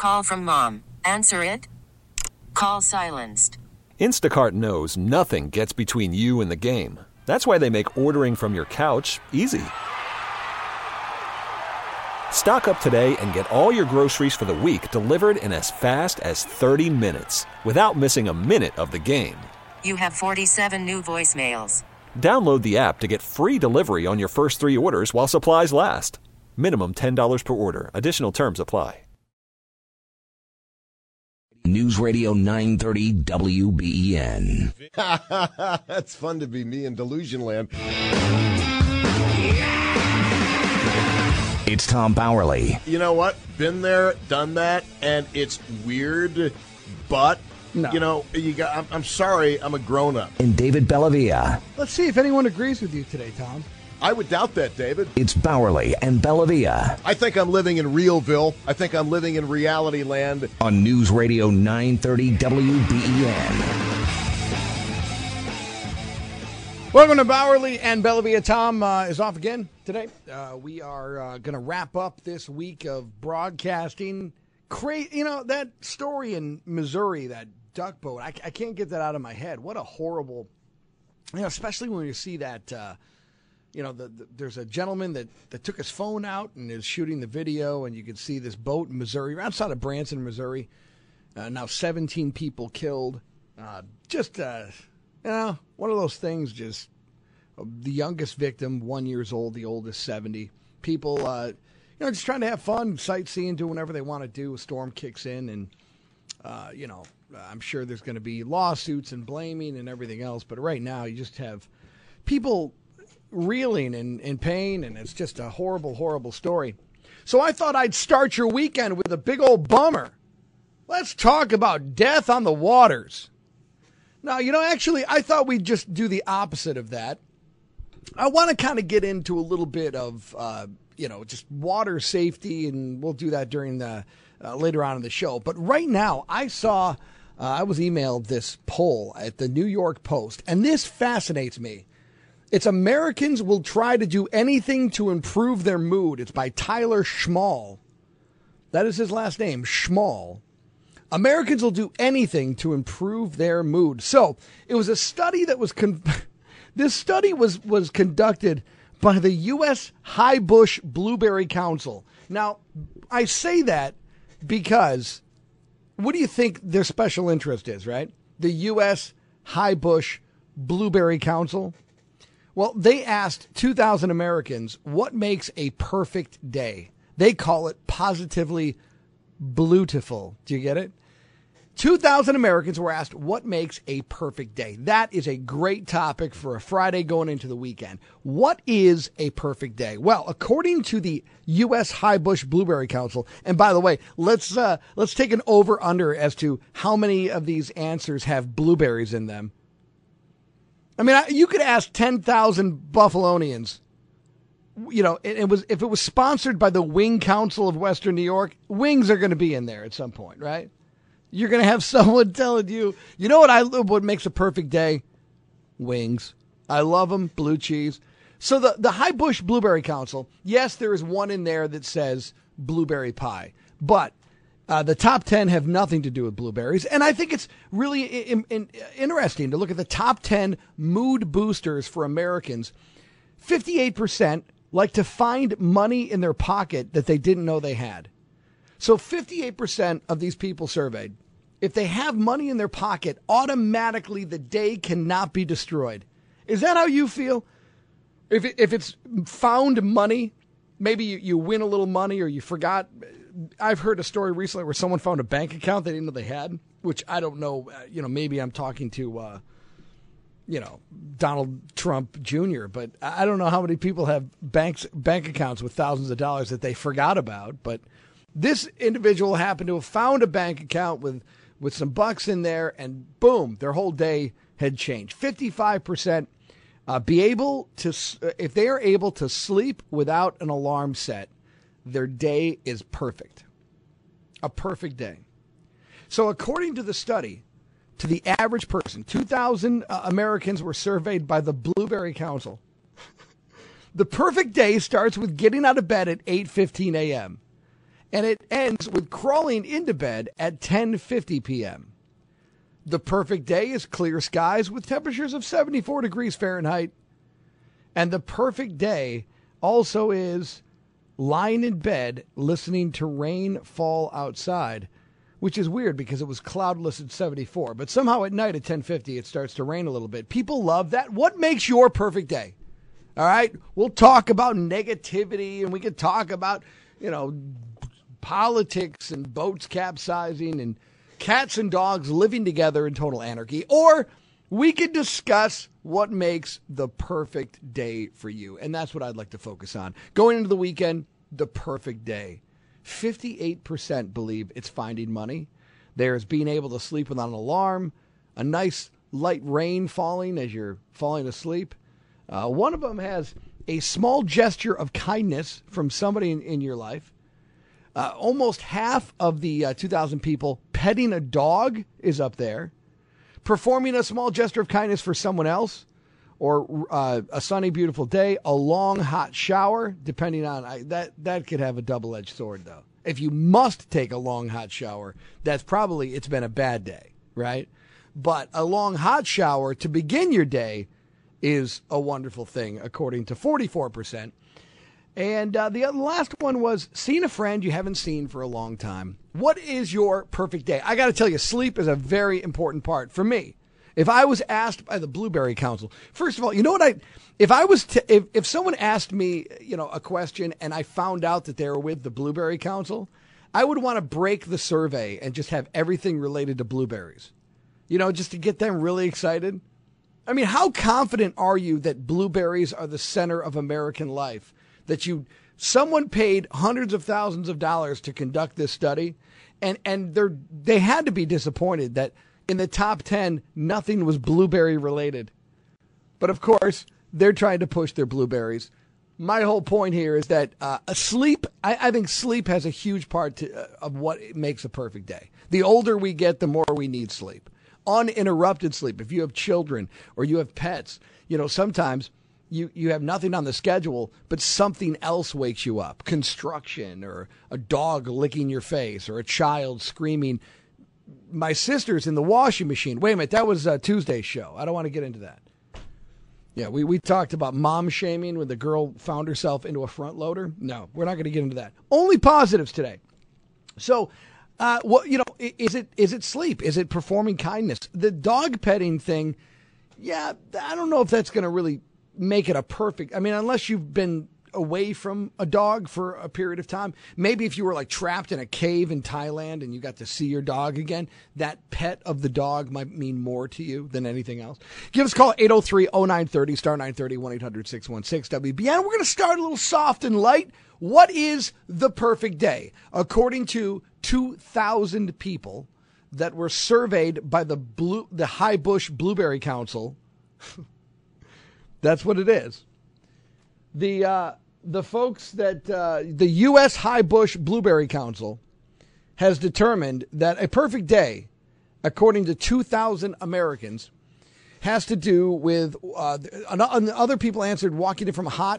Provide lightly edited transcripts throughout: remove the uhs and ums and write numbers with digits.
Call from mom. Answer it. Call silenced. Instacart knows nothing gets between you and the game. That's why they make ordering from your couch easy. Stock up today and get all your groceries for the week delivered in as fast as 30 minutes without missing a minute of the game. You have 47 new voicemails. Download the app to get free delivery on your first 3 orders while supplies last. Minimum $10 per order. Additional terms apply. News Radio 930 WBEN. That's fun to be me in Delusion Land. It's Tom Bowerly. You know what? Been there, done that, and it's weird, but, I'm sorry, I'm a grown-up. And David Bellavia. Let's see if anyone agrees with you today, Tom. I would doubt that, David. It's Bowerly and Bellavia. I think I'm living in Realville. I think I'm living in reality land. On News Radio 930 WBEN. Welcome to Bowerly and Bellavia. Tom is off again today. We are going to wrap up this week of broadcasting. That story in Missouri, that duck boat, I can't get that out of my head. What a horrible, especially when you see that, there's a gentleman that took his phone out and is shooting the video, and you can see this boat in Missouri, outside of Branson, Missouri. Now 17 people killed. One of those things, just the youngest victim, 1 year old, the oldest 70. People, just trying to have fun, sightseeing, do whatever they want to do. A storm kicks in, and, I'm sure there's going to be lawsuits and blaming and everything else. But right now, you just have people reeling in pain, and it's just a horrible, horrible story. So I thought I'd start your weekend with a big old bummer. Let's talk about death on the waters. Now, actually, I thought we'd just do the opposite of that. I want to kind of get into a little bit of, just water safety, and we'll do that during the later on in the show. But right now, I was emailed this poll at the New York Post, and this fascinates me. It's Americans will try to do anything to improve their mood. It's by Tyler Schmall. That is his last name, Schmall. Americans will do anything to improve their mood. So it was a study that was this study was conducted by the U.S. High Bush Blueberry Council. Now, I say that because what do you think their special interest is, right? The U.S. High Bush Blueberry Council. Well, they asked 2,000 Americans what makes a perfect day. They call it positively bluetiful. Do you get it? 2,000 Americans were asked what makes a perfect day. That is a great topic for a Friday going into the weekend. What is a perfect day? Well, according to the U.S. High Bush Blueberry Council, and by the way, let's take an over-under as to how many of these answers have blueberries in them. I mean, you could ask 10,000 Buffalonians. If it was sponsored by the Wing Council of Western New York, wings are going to be in there at some point, right? You're going to have someone telling you, what makes a perfect day? Wings. I love them. Blue cheese. So the High Bush Blueberry Council, yes, there is one in there that says blueberry pie, but the top 10 have nothing to do with blueberries. And I think it's really interesting to look at the top 10 mood boosters for Americans. 58% like to find money in their pocket that they didn't know they had. So 58% of these people surveyed, if they have money in their pocket, automatically the day cannot be destroyed. Is that how you feel? If it's found money, maybe you win a little money or you forgot. I've heard a story recently where someone found a bank account they didn't know they had, which I don't know. Maybe I'm talking to, Donald Trump Jr., but I don't know how many people have bank accounts with thousands of dollars that they forgot about. But this individual happened to have found a bank account with some bucks in there, and boom, their whole day had changed. 55% if they are able to sleep without an alarm set, their day is perfect. A perfect day. So according to the study, to the average person, 2,000 Americans were surveyed by the Blueberry Council. The perfect day starts with getting out of bed at 8:15 a.m. And it ends with crawling into bed at 10:50 p.m. The perfect day is clear skies with temperatures of 74 degrees Fahrenheit. And the perfect day also is lying in bed listening to rain fall outside, which is weird because it was cloudless at 74. But somehow at night at 10:50, it starts to rain a little bit. People love that. What makes your perfect day? All right? We'll talk about negativity, and we can talk about, politics and boats capsizing and cats and dogs living together in total anarchy. Or we could discuss what makes the perfect day for you. And that's what I'd like to focus on. Going into the weekend, the perfect day. 58% believe it's finding money. There's being able to sleep without an alarm, a nice light rain falling as you're falling asleep. One of them has a small gesture of kindness from somebody in your life. Almost half of the 2,000 people petting a dog is up there. Performing a small gesture of kindness for someone else, or a sunny, beautiful day, a long, hot shower, depending on that could have a double-edged sword, though. If you must take a long, hot shower, it's been a bad day, right? But a long, hot shower to begin your day is a wonderful thing, according to 44%. And the last one was seeing a friend you haven't seen for a long time. What is your perfect day? I got to tell you, sleep is a very important part for me. If I was asked by the Blueberry Council, first of all, you know what if someone asked me, a question and I found out that they were with the Blueberry Council, I would want to break the survey and just have everything related to blueberries, just to get them really excited. I mean, how confident are you that blueberries are the center of American life? That someone paid hundreds of thousands of dollars to conduct this study, and they had to be disappointed that in the top 10, nothing was blueberry related. But of course, they're trying to push their blueberries. My whole point here is that sleep, I think sleep has a huge part of what makes a perfect day. The older we get, the more we need sleep. Uninterrupted sleep. If you have children or you have pets, sometimes you have nothing on the schedule, but something else wakes you up. Construction, or a dog licking your face, or a child screaming. My sister's in the washing machine. Wait a minute, that was Tuesday's show. I don't want to get into that. Yeah, we talked about mom shaming when the girl found herself into a front loader. No, we're not going to get into that. Only positives today. So, is it sleep? Is it performing kindness? The dog petting thing, yeah, I don't know if that's going to really make it a perfect. I mean, unless you've been away from a dog for a period of time. Maybe if you were like trapped in a cave in Thailand and you got to see your dog again, that pet of the dog might mean more to you than anything else. Give us a call, 803-0930, star 930, 1-800-616-WBN. We're going to start a little soft and light. What is the perfect day? According to 2,000 people that were surveyed by the High Bush Blueberry Council, that's what it is. The folks that the U.S. High Bush Blueberry Council has determined that a perfect day, according to 2,000 Americans, has to do with other people answered walking in from hot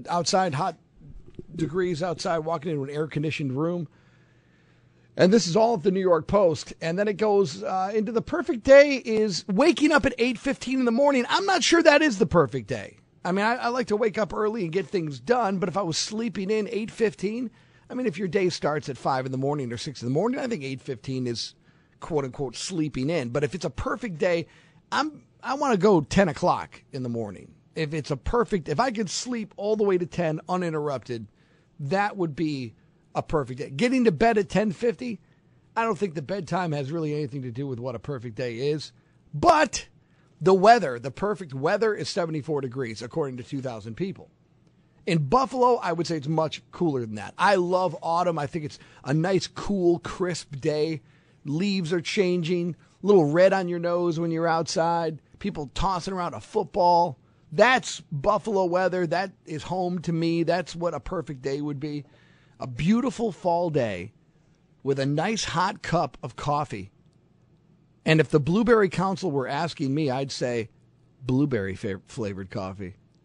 degrees outside, walking into an air-conditioned room. And this is all of the New York Post. And then it goes into the perfect day is waking up at 8:15 in the morning. I'm not sure that is the perfect day. I mean, I like to wake up early and get things done, but if I was sleeping in 8:15, I mean, if your day starts at 5 in the morning or 6 in the morning, I think 8:15 is quote unquote sleeping in. But if it's a perfect day, I want to go 10 o'clock in the morning. If I could sleep all the way to 10 uninterrupted, that would be a perfect day. Getting to bed at 10:50, I don't think the bedtime has really anything to do with what a perfect day is, but the perfect weather is 74 degrees, according to 2,000 people. In Buffalo, I would say it's much cooler than that. I love autumn. I think it's a nice, cool, crisp day. Leaves are changing, a little red on your nose when you're outside, people tossing around a football. That's Buffalo weather. That is home to me. That's what a perfect day would be. A beautiful fall day with a nice hot cup of coffee. And if the Blueberry Council were asking me, I'd say blueberry flavored coffee.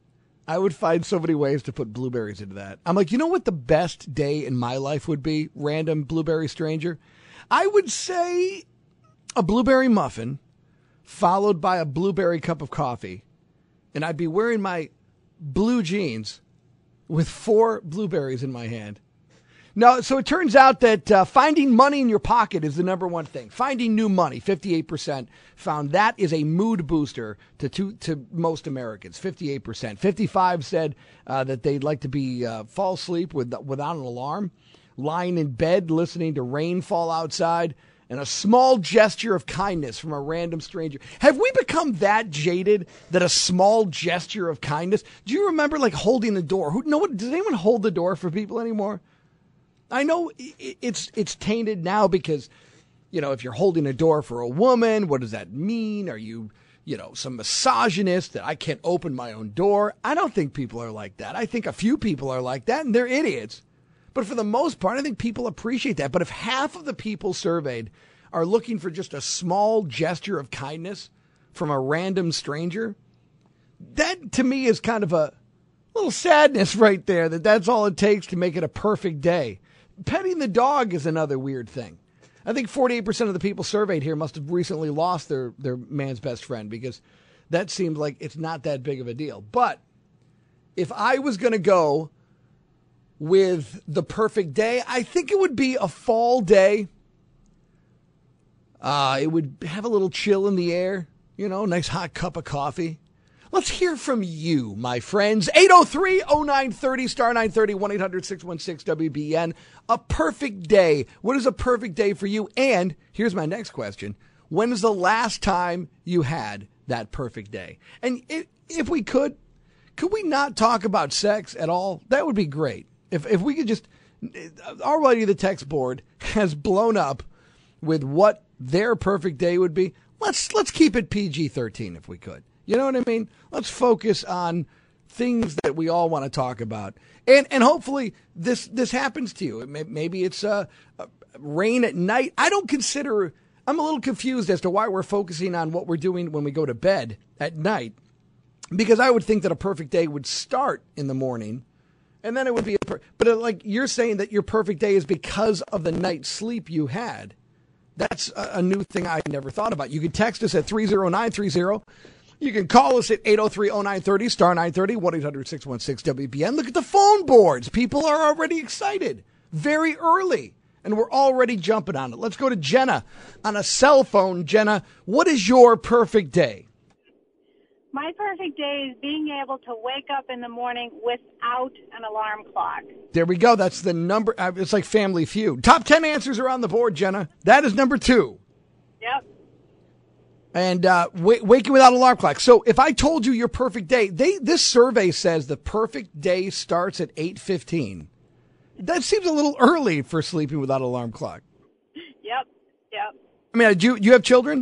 I would find so many ways to put blueberries into that. I'm like, you know what the best day in my life would be? Random blueberry stranger. I would say a blueberry muffin followed by a blueberry cup of coffee. And I'd be wearing my blue jeans with 4 blueberries in my hand. No, so it turns out that finding money in your pocket is the number one thing. Finding new money, 58% found that is a mood booster to most Americans, 58%. 55% said that they'd like to be fall asleep without an alarm, lying in bed listening to rain fall outside, and a small gesture of kindness from a random stranger. Have we become that jaded that a small gesture of kindness? Do you remember like holding the door? Does anyone hold the door for people anymore? I know it's tainted now because, if you're holding a door for a woman, what does that mean? Are you, some misogynist that I can't open my own door? I don't think people are like that. I think a few people are like that, and they're idiots. But for the most part, I think people appreciate that. But if half of the people surveyed are looking for just a small gesture of kindness from a random stranger, that to me is kind of a little sadness right there, that's all it takes to make it a perfect day. Petting the dog is another weird thing. I think 48% of the people surveyed here must have recently lost their man's best friend, because that seems like it's not that big of a deal. But if I was going to go with the perfect day, I think it would be a fall day. It would have a little chill in the air, nice hot cup of coffee. Let's hear from you, my friends. 803-0930, star 930, 1-800-616-WBN. A perfect day. What is a perfect day for you? And here's my next question. When is the last time you had that perfect day? And if we could we not talk about sex at all? That would be great. If we could just, already the text board has blown up with what their perfect day would be. Let's keep it PG-13 if we could. You know what I mean? Let's focus on things that we all want to talk about. And hopefully this happens to you. Maybe it's rain at night. I'm a little confused as to why we're focusing on what we're doing when we go to bed at night, because I would think that a perfect day would start in the morning, and then it would be but like you're saying that your perfect day is because of the night's sleep you had. That's a new thing I never thought about. You can text us at 30930. You can call us at 803-0930, star 930, 1-800-616-WBN. Look at the phone boards. People are already excited very early, and we're already jumping on it. Let's go to Jenna on a cell phone. Jenna, what is your perfect day? My perfect day is being able to wake up in the morning without an alarm clock. There we go. That's the number. It's like Family Feud. Top 10 answers are on the board, Jenna. That is number 2. Yep. And waking without an alarm clock. So if I told you your perfect day, this survey says the perfect day starts at 8:15. That seems a little early for sleeping without an alarm clock. Yep. I mean, do you have children?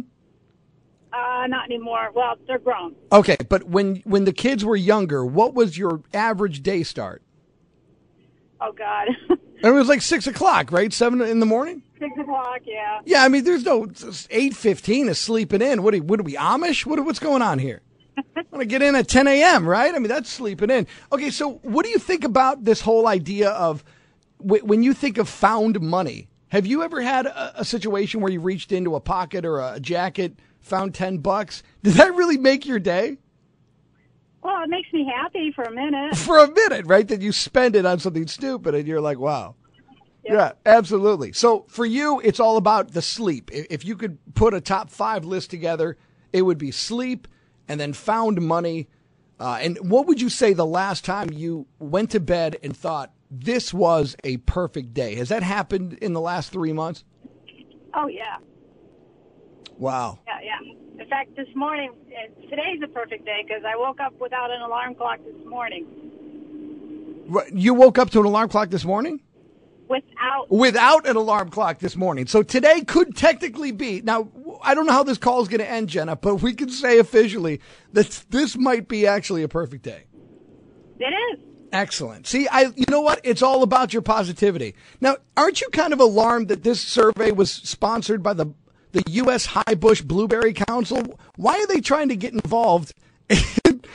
Not anymore. Well, they're grown. Okay, but when the kids were younger, what was your average day start? Oh, God. And it was like 6 o'clock, right? 7 in the morning? 6 o'clock, yeah. Yeah, I mean, there's no 8:15 is sleeping in. What are we Amish? What's going on here? I want to get in at 10 a.m., right? I mean, that's sleeping in. Okay, so what do you think about this whole idea of when you think of found money? Have you ever had a situation where you reached into a pocket or a jacket, found $10? Does that really make your day? Well, it makes me happy for a minute. For a minute, right? That you spend it on something stupid and you're like, wow. Yep. Yeah, absolutely. So for you, it's all about the sleep. If you could put a top 5 list together, it would be sleep and then found money. And what would you say the last time you went to bed and thought, this was a perfect day? Has that happened in the last 3 months? Oh, yeah. Wow. Yeah. In fact, this morning, today's a perfect day because I woke up without an alarm clock this morning. You woke up to an alarm clock this morning? Without an alarm clock this morning. So today could technically be, now, I don't know how this call is going to end, Jenna, but we can say officially that this might be actually a perfect day. It is. Excellent. See, you know what? It's all about your positivity. Now, aren't you kind of alarmed that this survey was sponsored by the U.S. High Bush Blueberry Council? Why are they trying to get involved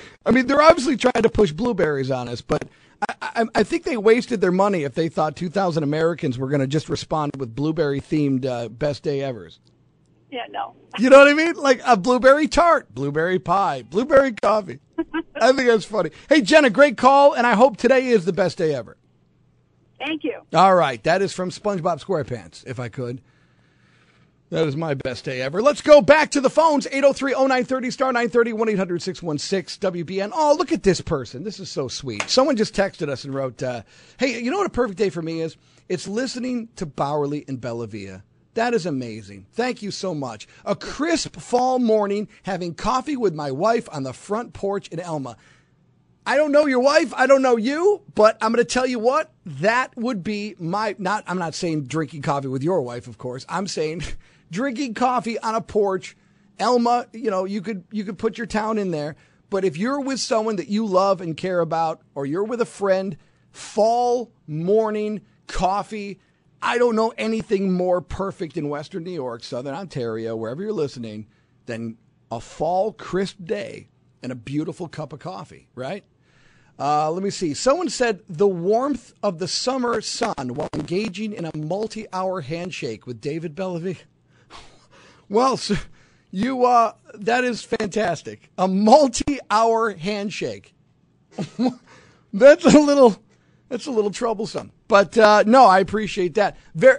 I mean, they're obviously trying to push blueberries on us, but I think they wasted their money if they thought 2,000 Americans were going to just respond with blueberry-themed best day evers. Yeah, no. You know what I mean? Like a blueberry tart, blueberry pie, blueberry coffee. I think that's funny. Hey, Jenna, great call, and I hope today is the best day ever. Thank you. All right. That is from SpongeBob SquarePants, if I could. That is my best day ever. Let's go back to the phones. 803-0930, star 930, 1-800-616-WBN. Oh, look at this person. This is so sweet. Someone just texted us and wrote, hey, you know what a perfect day for me is? It's listening to Bowerly and Bellavia. That is amazing. Thank you so much. A crisp fall morning, having coffee with my wife on the front porch in Elma. I don't know your wife. I don't know you, but I'm going to tell you what, that would be I'm not saying drinking coffee with your wife, of course. I'm saying drinking coffee on a porch. Elma, you could put your town in there. But if you're with someone that you love and care about, or you're with a friend, fall morning coffee, I don't know anything more perfect in Western New York, Southern Ontario, wherever you're listening, than a fall crisp day and a beautiful cup of coffee, right? Let me see. Someone said the warmth of the summer sun while engaging in a multi-hour handshake with David Bellavia. Well, so that is fantastic. A multi-hour handshake. That's a little troublesome. But no, I appreciate that.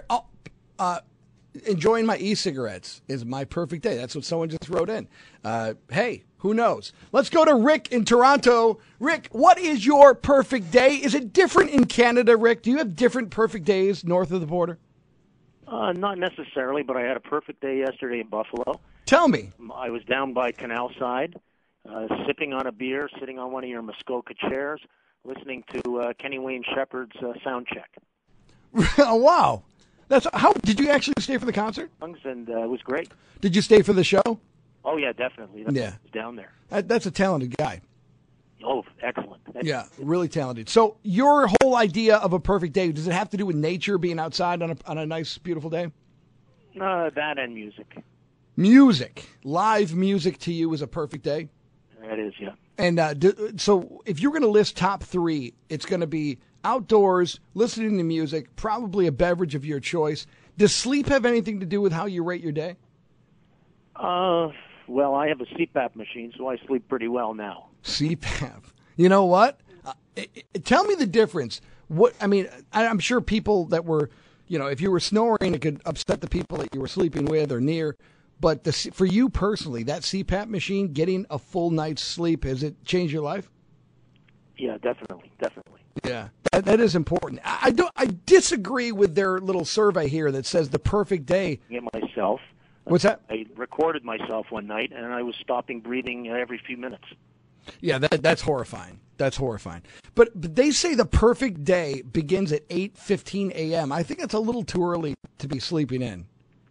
Enjoying my e-cigarettes is my perfect day. That's what someone just wrote in. Hey, who knows? Let's go to Rick in Toronto. Rick, what is your perfect day? Is it different in Canada, Rick? Do you have different perfect days north of the border? Not necessarily, but I had a perfect day yesterday in Buffalo. Tell me. I was down by Canal Side, sipping on a beer, sitting on one of your Muskoka chairs, listening to Kenny Wayne Shepherd's sound check. Oh, wow. How did you actually stay for the concert? And it was great. Did you stay for the show? Oh, yeah, definitely. Yeah. Was down there. That's a talented guy. Oh, excellent. Yeah, really talented. So your whole idea of a perfect day, does it have to do with nature, being outside on a nice, beautiful day? That and music. Music. Live music to you is a perfect day? That is, yeah. And so if you're going to list top three, it's going to be outdoors, listening to music, probably a beverage of your choice. Does sleep have anything to do with how you rate your day? Well, I have a CPAP machine, so I sleep pretty well now. CPAP. You know what? Tell me the difference. I'm sure people that were, if you were snoring, it could upset the people that you were sleeping with or near. But for you personally, that CPAP machine, getting a full night's sleep, has it changed your life? Yeah, definitely. Yeah, that is important. I disagree with their little survey here that says the perfect day. Myself. What's that? I recorded myself one night, and I was stopping breathing every few minutes. Yeah, that's horrifying. That's horrifying. But they say the perfect day begins at 8:15 a.m. I think that's a little too early to be sleeping in.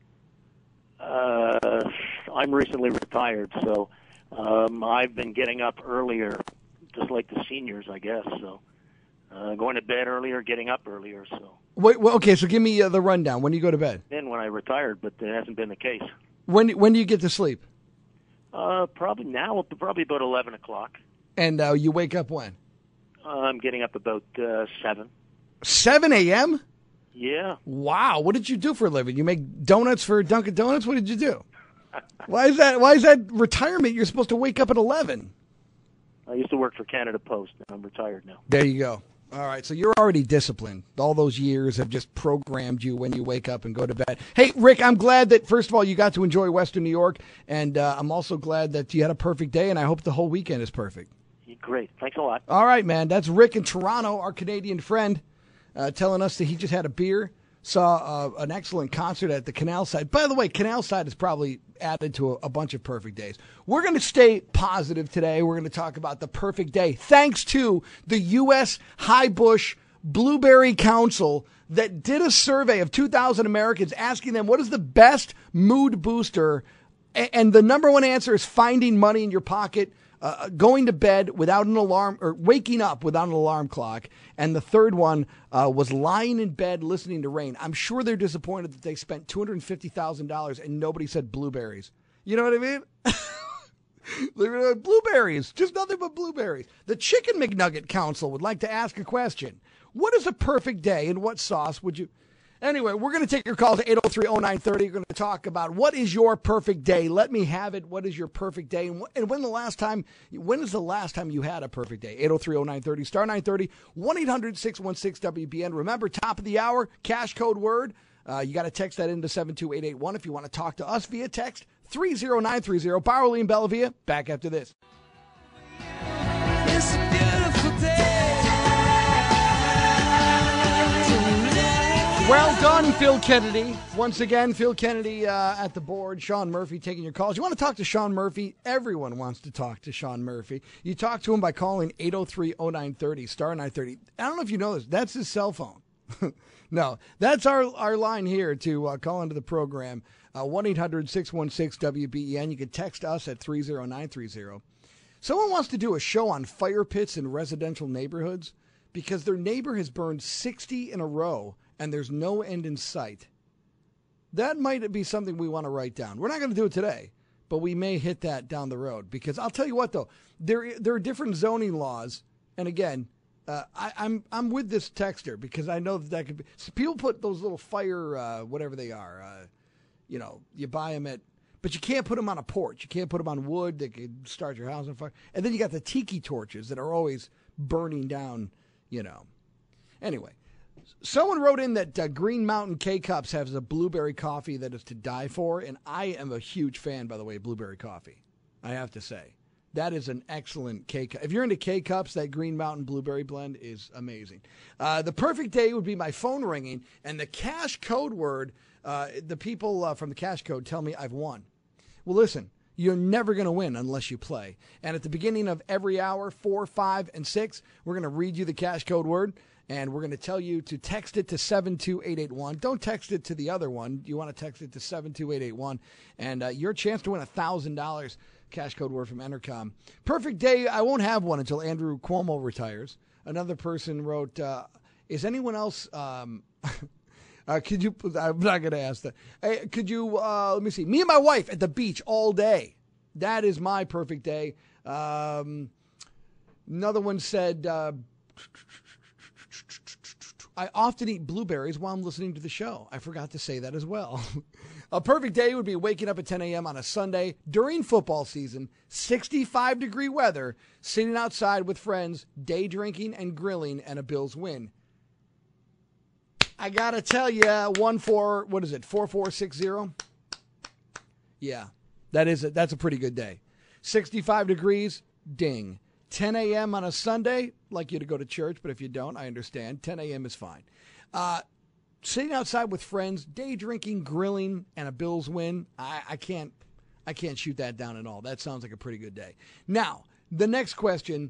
I'm recently retired, so I've been getting up earlier, just like the seniors, I guess. So going to bed earlier, getting up earlier. So. Wait, well, okay, so give me the rundown. When do you go to bed? Then when I retired, but it hasn't been the case. When do you get to sleep? Probably about 11 o'clock. And you wake up when? I'm getting up about 7. 7 a.m.? Yeah. Wow. What did you do for a living? You make donuts for Dunkin' Donuts? What did you do? Why is that retirement? You're supposed to wake up at 11. I used to work for Canada Post, and I'm retired now. There you go. All right, so you're already disciplined. All those years have just programmed you when you wake up and go to bed. Hey, Rick, I'm glad that, first of all, you got to enjoy Western New York, and I'm also glad that you had a perfect day, and I hope the whole weekend is perfect. Great. Thanks a lot. All right, man. That's Rick in Toronto, our Canadian friend, telling us that he just had a beer, saw an excellent concert at the Canal Side. By the way, Canal Side is probably added to a bunch of perfect days. We're going to stay positive today. We're going to talk about the perfect day, thanks to the U.S. High Bush Blueberry Council that did a survey of 2,000 Americans asking them what is the best mood booster. And the number one answer is finding money in your pocket, going to bed without an alarm, or waking up without an alarm clock. And the third one was lying in bed listening to rain. I'm sure they're disappointed that they spent $250,000 and nobody said blueberries. You know what I mean? Blueberries, just nothing but blueberries. The Chicken McNugget Council would like to ask a question. What is a perfect day and what sauce would you... Anyway, we're going to take your call to 803-0930. We're going to talk about what is your perfect day. Let me have it. What is your perfect day? And when is the last time you had a perfect day? 803-0930, star 930, 1-800-616-WBN. Remember, top of the hour, cash code word. You got to text that into 72881 if you want to talk to us via text. 30930. Barley Bellavia, back after this. It's a beautiful day. Well done, Phil Kennedy. Once again, Phil Kennedy at the board. Sean Murphy taking your calls. You want to talk to Sean Murphy? Everyone wants to talk to Sean Murphy. You talk to him by calling 803-0930, star 930. I don't know if you know this. That's his cell phone. No, that's our line here to call into the program. 1-800-616-WBEN. You can text us at 30930. Someone wants to do a show on fire pits in residential neighborhoods because their neighbor has burned 60 in a row and there's no end in sight. That might be something we want to write down. We're not going to do it today, but we may hit that down the road because I'll tell you what, though, there are different zoning laws. And again, I'm with this texter because I know that could be. So people put those little fire, whatever they are, you buy them but you can't put them on a porch. You can't put them on wood that could start your house on fire. And then you got the tiki torches that are always burning down, Anyway, someone wrote in that Green Mountain K-Cups has a blueberry coffee that is to die for. And I am a huge fan, by the way, of blueberry coffee. I have to say. That is an excellent K-Cup. If you're into K-Cups, that Green Mountain Blueberry Blend is amazing. The perfect day would be my phone ringing, and the cash code word, the people from the cash code tell me I've won. Well, listen, you're never going to win unless you play. And at the beginning of every hour, 4, 5, and 6, we're going to read you the cash code word, and we're going to tell you to text it to 72881. Don't text it to the other one. You want to text it to 72881, and your chance to win $1,000. Cash code word from Entercom. Perfect day. I won't have one until Andrew Cuomo retires. Another person wrote, is anyone else, could you, I'm not going to ask that. Hey, could you, let me see, me and my wife at the beach all day. That is my perfect day. Another one said, I often eat blueberries while I'm listening to the show. I forgot to say that as well. A perfect day would be waking up at 10 a.m. on a Sunday during football season, 65-degree weather, sitting outside with friends, day drinking and grilling, and a Bills win. I got to tell you, 4460? Yeah, that's a pretty good day. 65 degrees, ding. 10 a.m. on a Sunday, like you to go to church, but if you don't, I understand. 10 a.m. is fine. Sitting outside with friends, day drinking, grilling, and a Bills win. I can't shoot that down at all. That sounds like a pretty good day. Now, the next question,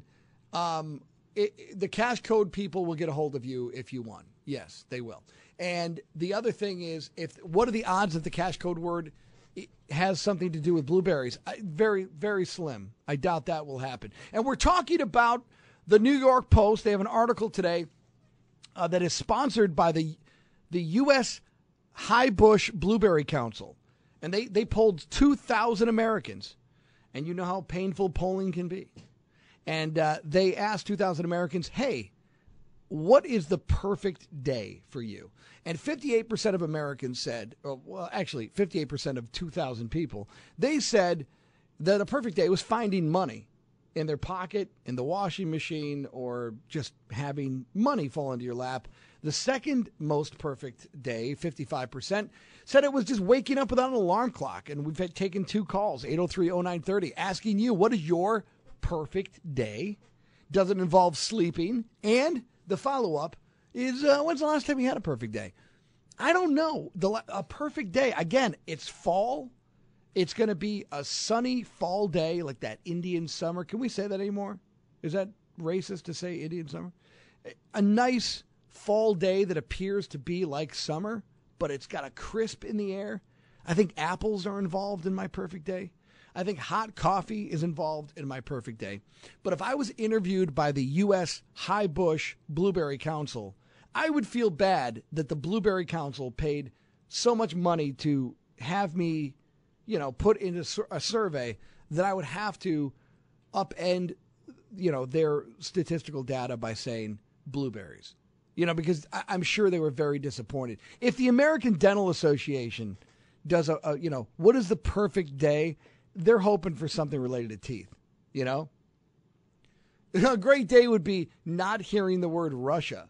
the cash code people will get a hold of you if you won. Yes, they will. And the other thing is, what are the odds that the cash code word has something to do with blueberries? Very, very slim. I doubt that will happen. And we're talking about the New York Post. They have an article today that is sponsored by the U.S. High Bush Blueberry Council. And they polled 2,000 Americans. And you know how painful polling can be. And they asked 2,000 Americans, hey, what is the perfect day for you? And 58% of Americans said, well, actually, 58% of 2,000 people, they said that a perfect day was finding money in their pocket, in the washing machine, or just having money fall into your lap. The second most perfect day, 55%, said it was just waking up without an alarm clock. And we've taken 2 calls, 803-0930, asking you, what is your perfect day? Does it involve sleeping? And the follow-up is, when's the last time you had a perfect day? I don't know. A perfect day, again, it's fall. It's going to be a sunny fall day like that Indian summer. Can we say that anymore? Is that racist to say Indian summer? A nice fall day that appears to be like summer, but it's got a crisp in the air. I think apples are involved in my perfect day. I think hot coffee is involved in my perfect day. But if I was interviewed by the U.S. High Bush Blueberry Council, I would feel bad that the Blueberry Council paid so much money to have me, put in a survey that I would have to upend, their statistical data by saying blueberries. Because I'm sure they were very disappointed. If the American Dental Association does what is the perfect day, they're hoping for something related to teeth, A great day would be not hearing the word Russia.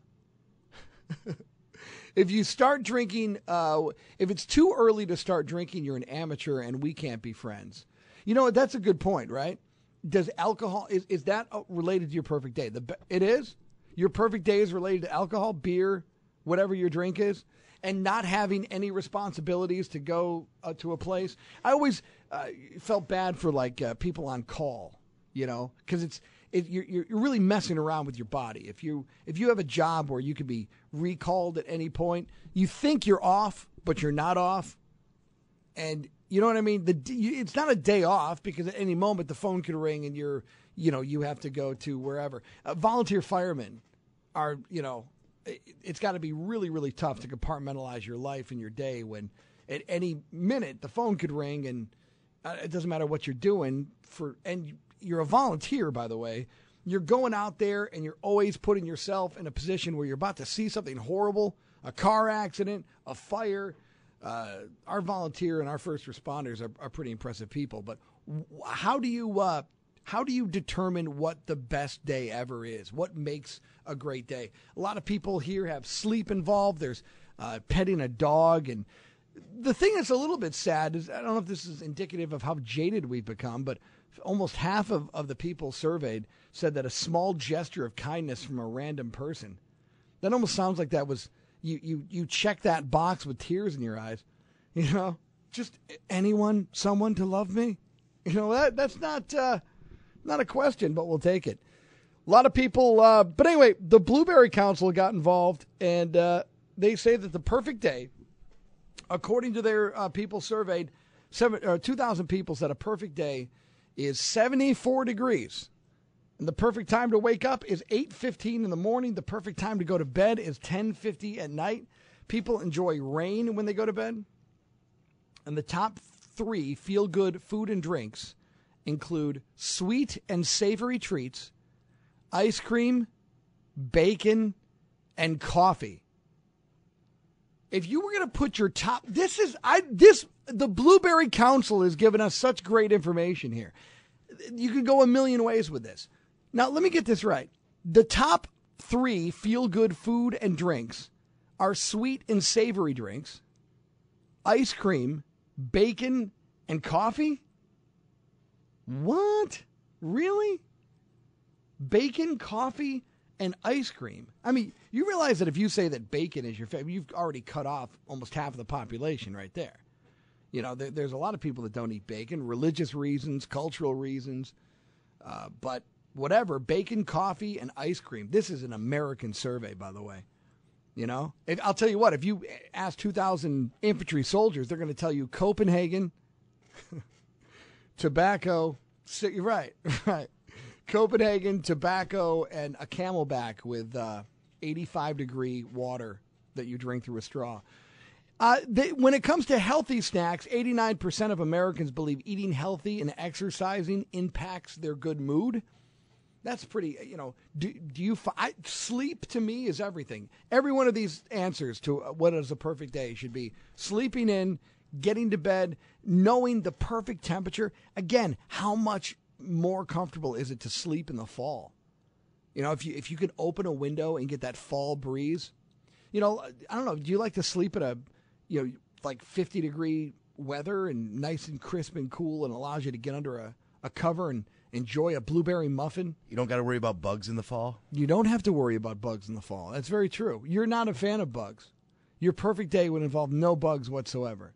If you start drinking, if it's too early to start drinking, you're an amateur and we can't be friends. That's a good point, right? Does alcohol, is that related to your perfect day? It is? Your perfect day is related to alcohol, beer, whatever your drink is, and not having any responsibilities to go to a place. I always felt bad for people on call, because you're really messing around with your body. If you have a job where you could be recalled at any point, you think you're off, but you're not off. And you know what I mean? It's not a day off because at any moment the phone could ring and you have to go to wherever. Volunteer firemen are, it's got to be really, really tough to compartmentalize your life and your day when at any minute the phone could ring and it doesn't matter what you're doing and you're a volunteer, by the way. You're going out there and you're always putting yourself in a position where you're about to see something horrible, a car accident, a fire. Our volunteer and our first responders are pretty impressive people. But how do you determine what the best day ever is? What makes a great day? A lot of people here have sleep involved. There's petting a dog. And the thing that's a little bit sad is, I don't know if this is indicative of how jaded we've become, but almost half of the people surveyed said that a small gesture of kindness from a random person. That almost sounds like that was, you check that box with tears in your eyes. Just someone to love me. That's not a question, but we'll take it. A lot of people, but anyway, the Blueberry Council got involved, and they say that the perfect day, according to their people surveyed, 2,000 people said a perfect day is 74 degrees. And the perfect time to wake up is 8:15 in the morning. The perfect time to go to bed is 10:50 at night. People enjoy rain when they go to bed. And the top 3 feel-good food and drinks include sweet and savory treats, ice cream, bacon, and coffee. If you were going to put your top, the Blueberry Council has given us such great information here. You could go a million ways with this. Now, let me get this right. The top 3 feel-good food and drinks are sweet and savory drinks, ice cream, bacon, and coffee? What? Really? Bacon, coffee, and ice cream? I mean, you realize that if you say that bacon is your favorite, you've already cut off almost half of the population right there. There's a lot of people that don't eat bacon, religious reasons, cultural reasons, but whatever, bacon, coffee, and ice cream. This is an American survey, by the way. I'll tell you what, if you ask 2,000 infantry soldiers, they're going to tell you Copenhagen, tobacco, right. Copenhagen, tobacco, and a Camelback with 85-degree water that you drink through a straw. When it comes to healthy snacks, 89% of Americans believe eating healthy and exercising impacts their good mood. That's pretty, sleep to me is everything. Every one of these answers to what is a perfect day should be sleeping in, getting to bed, knowing the perfect temperature. Again, how much more comfortable is it to sleep in the fall? If you could open a window and get that fall breeze, I don't know. Do you like to sleep at a, 50-degree weather and nice and crisp and cool and allows you to get under a cover and enjoy a blueberry muffin? You don't got to worry about bugs in the fall? You don't have to worry about bugs in the fall. That's very true. You're not a fan of bugs. Your perfect day would involve no bugs whatsoever.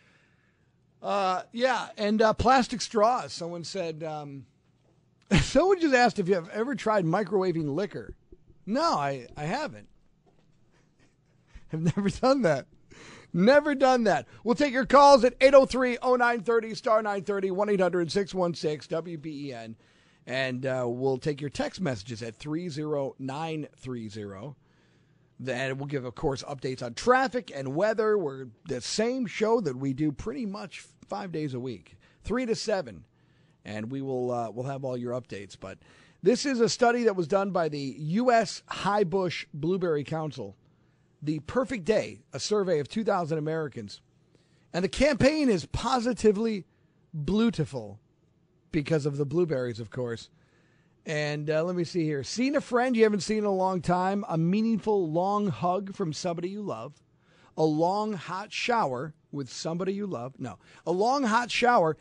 And plastic straws. Someone said, someone just asked if you have ever tried microwaving liquor. No, I haven't. I've never done that. Never done that. We'll take your calls at 803-0930, star 930, 1-800-616-WBEN. And we'll take your text messages at 30930. Then we'll give, of course, updates on traffic and weather. We're the same show that we do pretty much 5 days a week, 3 to 7. and we'll have all your updates. But this is a study that was done by the U.S. High Bush Blueberry Council. The Perfect Day, a survey of 2,000 Americans. And the campaign is positively bluetiful because of the blueberries, of course. And let me see here. Seen a friend you haven't seen in a long time, a meaningful long hug from somebody you love, a long hot shower with somebody you love. No, a long hot shower.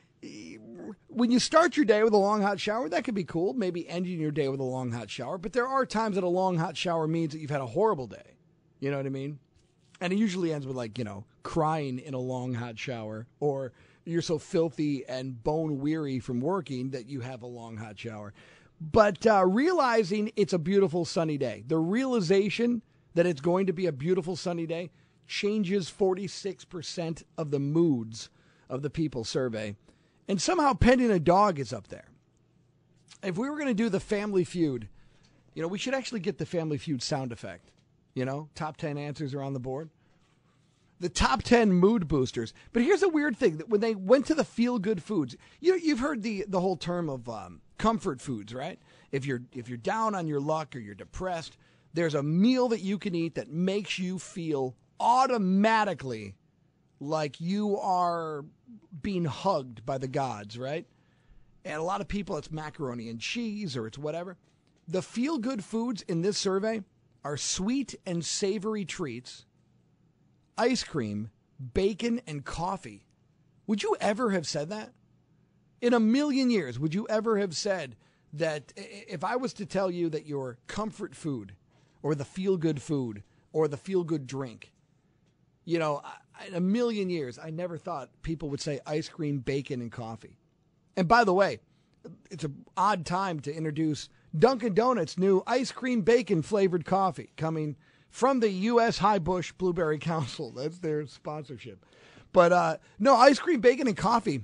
When you start your day with a long hot shower, that could be cool. Maybe ending your day with a long hot shower. But there are times that a long hot shower means that you've had a horrible day. You know what I mean? And it usually ends with, like, crying in a long hot shower, or you're so filthy and bone weary from working that you have a long hot shower. But realizing it's a beautiful sunny day, the realization that it's going to be a beautiful sunny day changes 46% of the moods of the people survey. And somehow petting a dog is up there. If we were going to do the Family Feud, we should actually get the Family Feud sound effect. Top 10 answers are on the board. The top 10 mood boosters. But here's a weird thing, that when they went to the feel-good foods, you've heard the whole term of comfort foods, right? If you're down on your luck or you're depressed, there's a meal that you can eat that makes you feel automatically like you are being hugged by the gods, right? And a lot of people, it's macaroni and cheese or it's whatever. The feel-good foods in this survey are sweet and savory treats, ice cream, bacon, and coffee. Would you ever have said that? In a million years, would you ever have said that if I was to tell you that your comfort food or the feel-good food or the feel-good drink, in a million years, I never thought people would say ice cream, bacon, and coffee. And by the way, it's an odd time to introduce Dunkin' Donuts' new ice cream bacon flavored coffee coming from the U.S. High Bush Blueberry Council. That's their sponsorship. But no, ice cream, bacon, and coffee.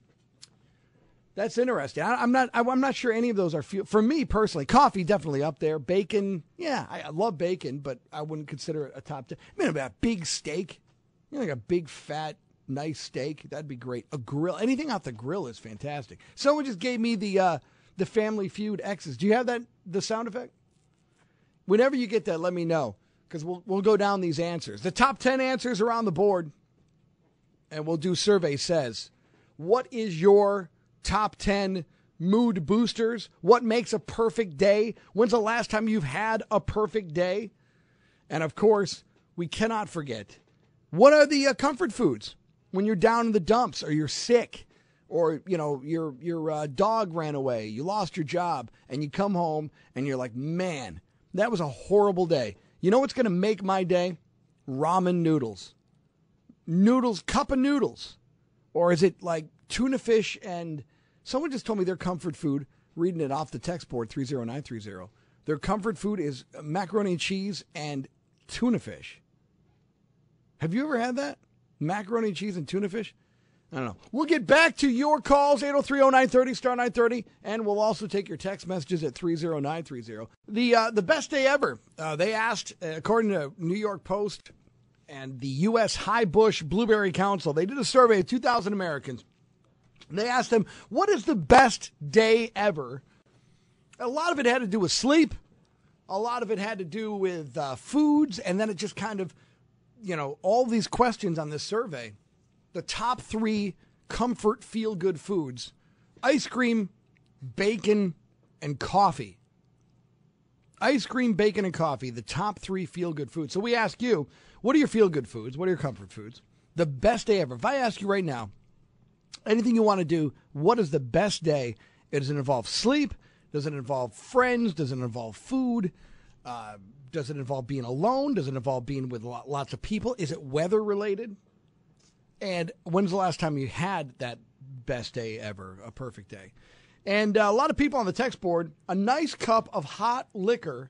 That's interesting. I'm not sure any of those are for me personally. Coffee definitely up there. Bacon, yeah, I love bacon, but I wouldn't consider it a top 10. I mean, about a big steak, like a big fat nice steak. That'd be great. A grill, anything off the grill is fantastic. Someone just gave me the Family Feud X's. Do you have the sound effect? Whenever you get that, let me know, because we'll go down these answers. The top 10 answers are on the board, and we'll do Survey Says. What is your top 10 mood boosters? What makes a perfect day? When's the last time you've had a perfect day? And, of course, we cannot forget, what are the comfort foods when you're down in the dumps or you're sick? Or, your dog ran away, you lost your job, and you come home and you're like, man, that was a horrible day. You know what's going to make my day? Ramen noodles. Cup of noodles. Or is it like tuna fish and someone just told me their comfort food, reading it off the text board, 30930, their comfort food is macaroni and cheese and tuna fish. Have you ever had that? Macaroni and cheese and tuna fish? I don't know. We'll get back to your calls, 803-0930, star 930, and we'll also take your text messages at 30930. The best day ever. They asked, according to New York Post and the U.S. High Bush Blueberry Council, they did a survey of 2,000 Americans. They asked them, what is the best day ever? A lot of it had to do with sleep. A lot of it had to do with foods, and then it just kind of, all these questions on this survey. The top 3 comfort feel-good foods: ice cream, bacon, and coffee. Ice cream, bacon, and coffee, the top 3 feel-good foods. So we ask you, what are your feel-good foods? What are your comfort foods? The best day ever. If I ask you right now, anything you want to do, what is the best day? Does it involve sleep? Does it involve friends? Does it involve food? Does it involve being alone? Does it involve being with lots of people? Is it weather-related? And when's the last time you had that best day ever, a perfect day? And a lot of people on the text board, a nice cup of hot liquor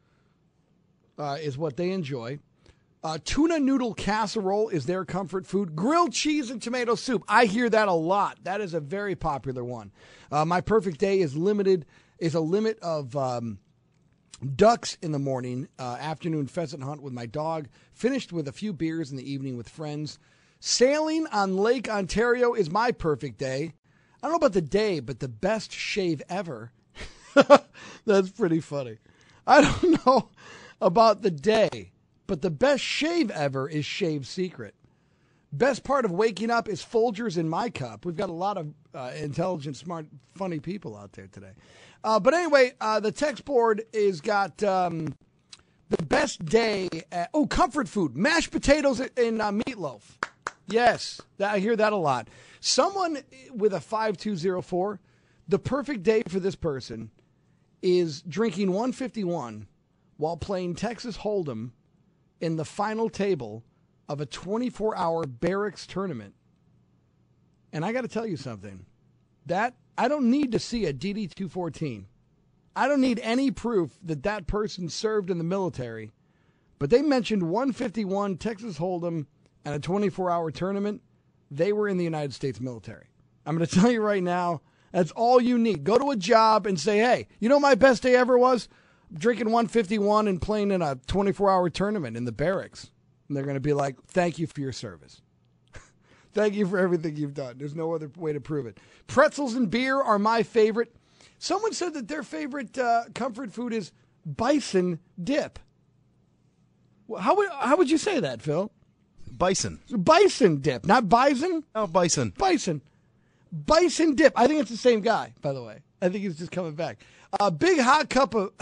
is what they enjoy. Tuna noodle casserole is their comfort food. Grilled cheese and tomato soup. I hear that a lot. That is a very popular one. My perfect day is a limit of ducks in the morning, afternoon pheasant hunt with my dog, finished with a few beers in the evening with friends. Sailing on Lake Ontario is my perfect day. I don't know about the day, but the best shave ever. That's pretty funny. I don't know about the day, but the best shave ever is Shave Secret. Best part of waking up is Folgers in my cup. We've got a lot of intelligent, smart, funny people out there today. But anyway, the text board is got the best day. Comfort food, mashed potatoes and meatloaf. Yes, I hear that a lot. Someone with a 5204, the perfect day for this person is drinking 151 while playing Texas Hold'em in the final table of a 24-hour barracks tournament. And I got to tell you something. That I don't need to see a DD-214. I don't need any proof that that person served in the military. But they mentioned 151 Texas Hold'em and a 24-hour tournament. They were in the United States military. I'm going to tell you right now, that's all you need. Go to a job and say, hey, you know my best day ever was? Drinking 151 and playing in a 24-hour tournament in the barracks. And they're going to be like, thank you for your service. Thank you for everything you've done. There's no other way to prove it. Pretzels and beer are my favorite. Someone said that their favorite comfort food is bison dip. How would you say that, Phil? Bison. Bison dip, not bison? Oh, bison. Bison. Bison dip. I think it's the same guy, by the way. I think he's just coming back. A big hot cup of...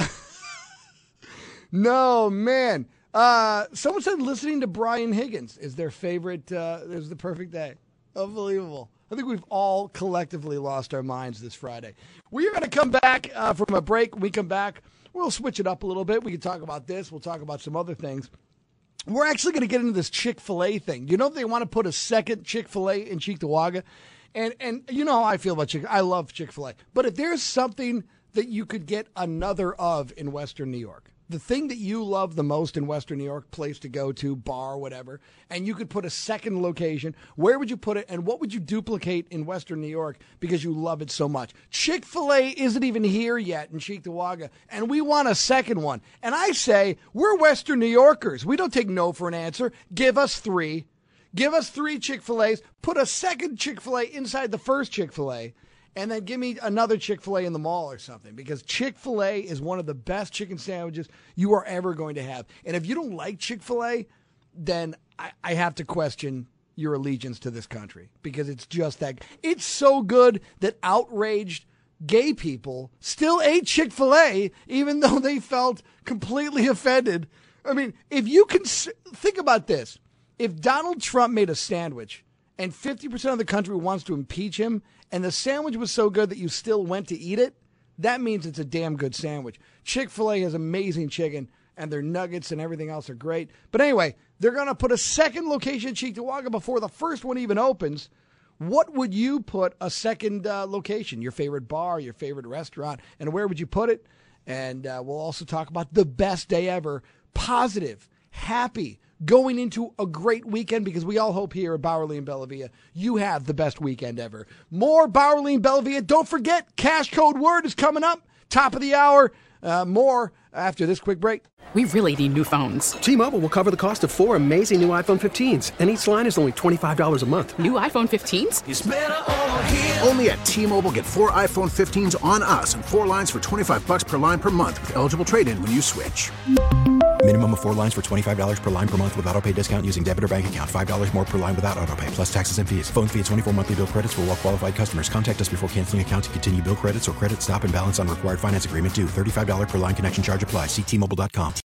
No, man. Someone said listening to Brian Higgins is their favorite, is the perfect day. Unbelievable. I think we've all collectively lost our minds this Friday. We're going to come back from a break. When we come back, we'll switch it up a little bit. We can talk about this. We'll talk about some other things. We're actually going to get into this Chick-fil-A thing. You know, they want to put a second Chick-fil-A in Cheektowaga. And you know how I feel about Chick-fil-A. I love Chick-fil-A. But if there's something that you could get another of in Western New York, the thing that you love the most in Western New York, place to go to, bar, whatever, and you could put a second location, where would you put it, and what would you duplicate in Western New York because you love it so much? Chick-fil-A isn't even here yet in Cheektowaga, and we want a second one. And I say, we're Western New Yorkers. We don't take no for an answer. Give us 3. Give us 3 Chick-fil-A's. Put a second Chick-fil-A inside the first Chick-fil-A. And then give me another Chick-fil-A in the mall or something, because Chick-fil-A is one of the best chicken sandwiches you are ever going to have. And if you don't like Chick-fil-A, then I have to question your allegiance to this country, because it's just that. It's so good that outraged gay people still ate Chick-fil-A, even though they felt completely offended. I mean, if you can think about this. If Donald Trump made a sandwich and 50% of the country wants to impeach him, and the sandwich was so good that you still went to eat it, that means it's a damn good sandwich. Chick-fil-A has amazing chicken, and their nuggets and everything else are great. But anyway, they're going to put a second location in Cheektowaga before the first one even opens. What would you put a second location? Your favorite bar, your favorite restaurant, and where would you put it? And we'll also talk about the best day ever, positive, happy, going into a great weekend, because we all hope here at Bowerly and Bellavia you have the best weekend ever. More Bowerly and Bellavia. Don't forget, Cash Code Word is coming up. Top of the hour. More after this quick break. We really need new phones. T-Mobile will cover the cost of 4 amazing new iPhone 15s, and each line is only $25 a month. New iPhone 15s? It's better over here. Only at T-Mobile, get 4 iPhone 15s on us and 4 lines for $25 per line per month with eligible trade-in when you switch. Minimum of 4 lines for $25 per line per month with autopay discount using debit or bank account. $5 more per line without autopay, plus taxes and fees. Phone fee at 24 monthly bill credits for well-qualified customers. Contact us before canceling account to continue bill credits or credit stop and balance on required finance agreement due. $35 per line connection charge applies. See T-Mobile.com.